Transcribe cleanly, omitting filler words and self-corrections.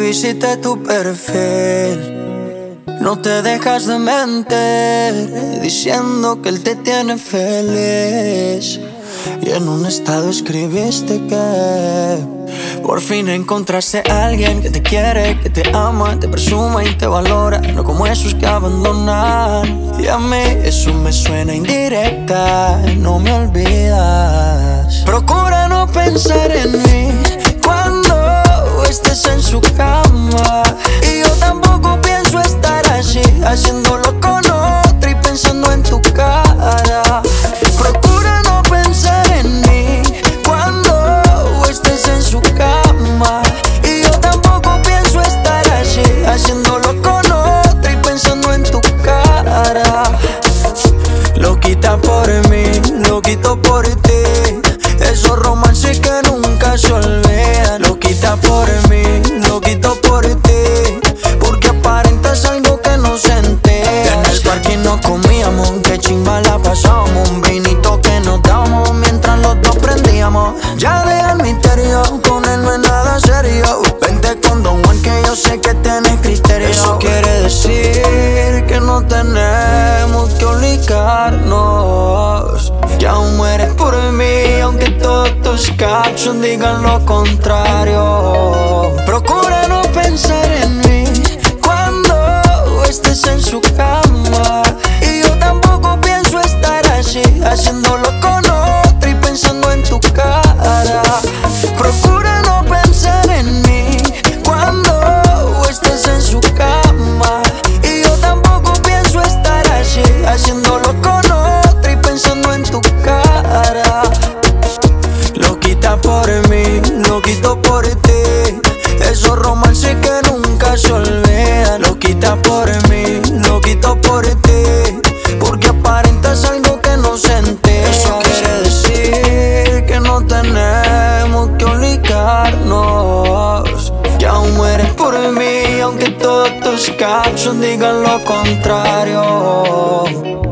visité tu perfil. No te dejas de mentir, diciendo que él te tiene feliz. Y en un estado escribiste que por fin encontraste a alguien que te quiere, que te ama, te presuma y te valora, no como esos que abandonan. Y a mí eso me suena indirecta, no me olvidas. Procura no pensar en mí cuando estés en su cama. Y yo tampoco pienso estar así, haciéndolo con otra y pensando en tu cara. Procura no pensar en mí cuando estés en su cama. Y yo tampoco pienso estar así, haciéndolo con otra y pensando en tu cara. Loquita por mí, loquito por ti, esos romances que nunca se olvidan. Loquita por mí, loquito por ti, porque aparentas algo que no sentí. En el parque nos comíamos, que chimba la pasábamos, un vinito que nos dábamos mientras los dos prendíamos. Ya deja el misterio, con él no es nada serio. Vente con Don Juan que yo sé que tienes criterio. Eso quiere decir que no tenemos que obligarnos. Que aún mueres por mí, aunque todos tus captions digan lo contrario. Procura no pensar en mí cuando estés en su cama. Y yo tampoco pienso estar así, haciéndolo con otra y pensando en tu cara. Procura no pensar en mí cuando estés en su cama. Y yo tampoco pienso estar así, haciéndolo con otra y pensando en tu cara. Loquita por mí, loquito por ti, esos romances que nunca se olvidan. Loquita por mí, loquito por ti, porque aparentas algo que no sentí. Eso quiere decir que no tenemos que obligarnos. Que aún mueres por mí, aunque todos tus captions digan lo contrario.